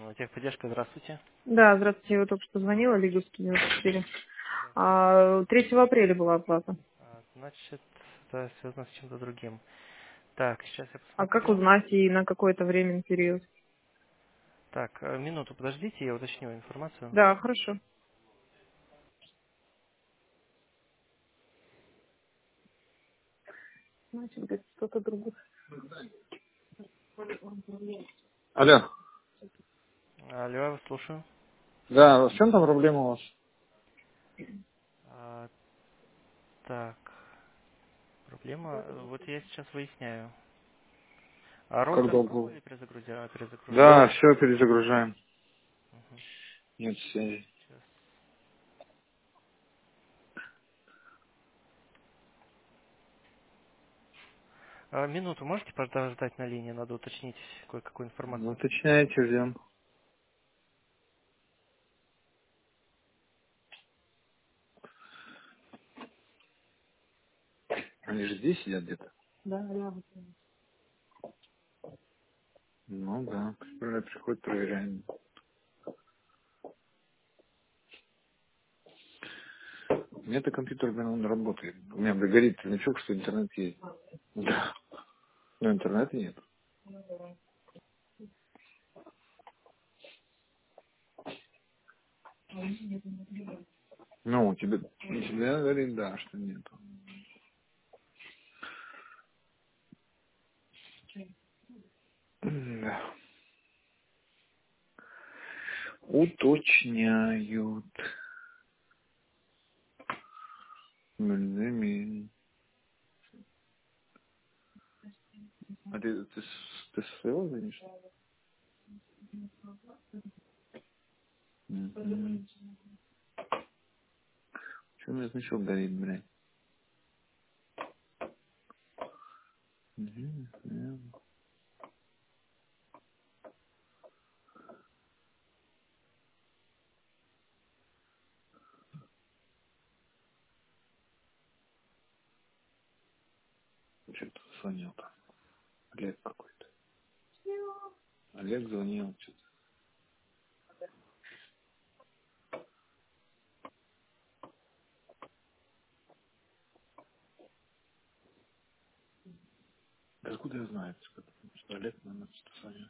Техподдержка, здравствуйте. Да, здравствуйте, я вот только что звонила, Лиговский 94. 3 апреля была оплата. Значит, это связано с чем-то другим. Так, сейчас я А как посмотрю. узнать и на какой-то временный период? Так, минуту подождите, я уточню информацию. Да, хорошо. Значит, где-то что-то другое. Алло. Алло, я вас слушаю. Да, в чем там проблема у вас? А, так, проблема, вот я сейчас выясняю. А Как роутер долго? пробовали перезагружать? Да, все перезагружаем. Мгм, Нет связи. сейчас. Минуту можете подождать на линии, надо уточнить кое-какую Ну, информацию. уточняйте, ждем. Они же здесь сидят где-то. Да, рядом. Ну да, приходит, проверяем. У меня-то компьютер, блин, он работает. У меня, блин, горит значок, что интернет есть. Да. Но интернета нет. Ну, у тебя говорит, да, что нету. Да. Уточняют. А ты с своего звонишь? Мгм. Чего у меня значок горит, блядь? Мгм. Что-то звонил там. Олег какой-то. Олег звонил что-то. Да откуда я знаю, что Олег, наверное, что-то звонил.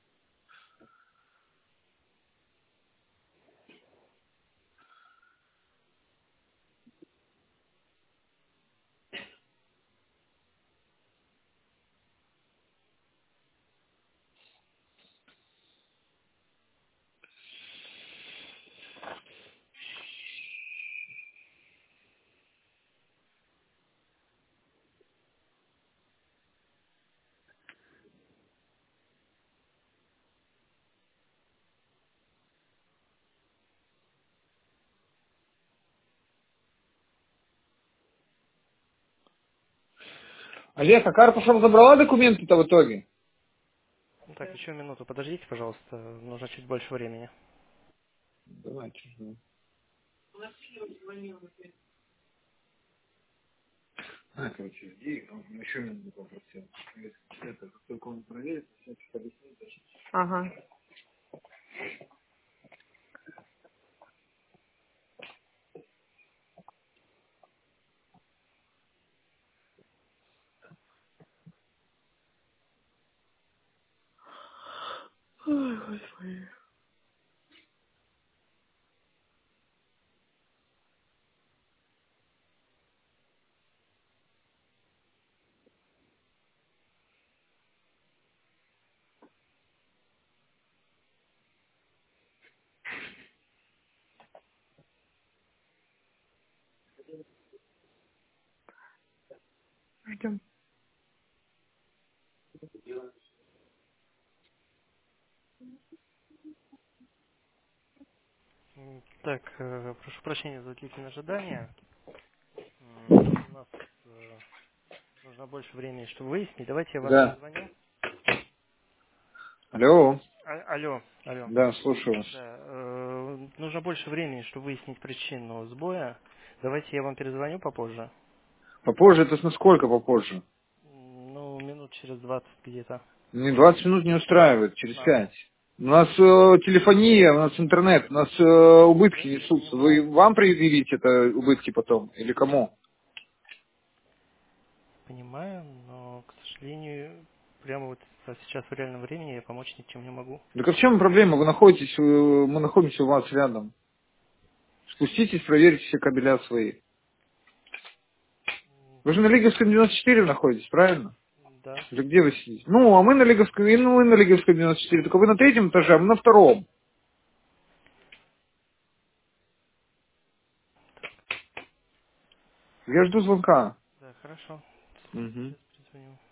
Олег, а Карпушев забрала документы-то в итоге? Так, еще минуту подождите, пожалуйста, нужно чуть больше времени. Давайте ждем. Короче, жди, он еще минуту попросил. Это, как только он проверит, все объяснит. Ага. Ой, Господи. Ждем. Так, прошу прощения за длительное ожидание. У нас нужно больше времени, чтобы выяснить. Давайте я вам Да. перезвоню. Алло. Алло, алло. Да, слушаю вас. Да, нужно больше времени, чтобы выяснить причину сбоя. Давайте я вам перезвоню попозже. Попозже, это насколько попозже? Ну, минут через 20 где-то. Мне 20 минут не устраивает, через 15. 5. У нас телефония, у нас интернет, у нас убытки Я несутся. понимаю, Вы вам предъявите это убытки потом или кому? понимаю, но, к сожалению, прямо вот сейчас в реальном времени я помочь ничем не могу. Так а в чем проблема? Вы находитесь, мы находимся у вас рядом. Спуститесь, проверьте все кабеля свои. Вы же на Лиговском 94 находитесь, правильно? Да, Или где вы сидите? Ну, а мы на Лиговском, и мы на Лиговском 94, только вы на третьем этаже, а мы на втором. Я жду звонка. да, хорошо. Мгм. Сейчас перезвоню.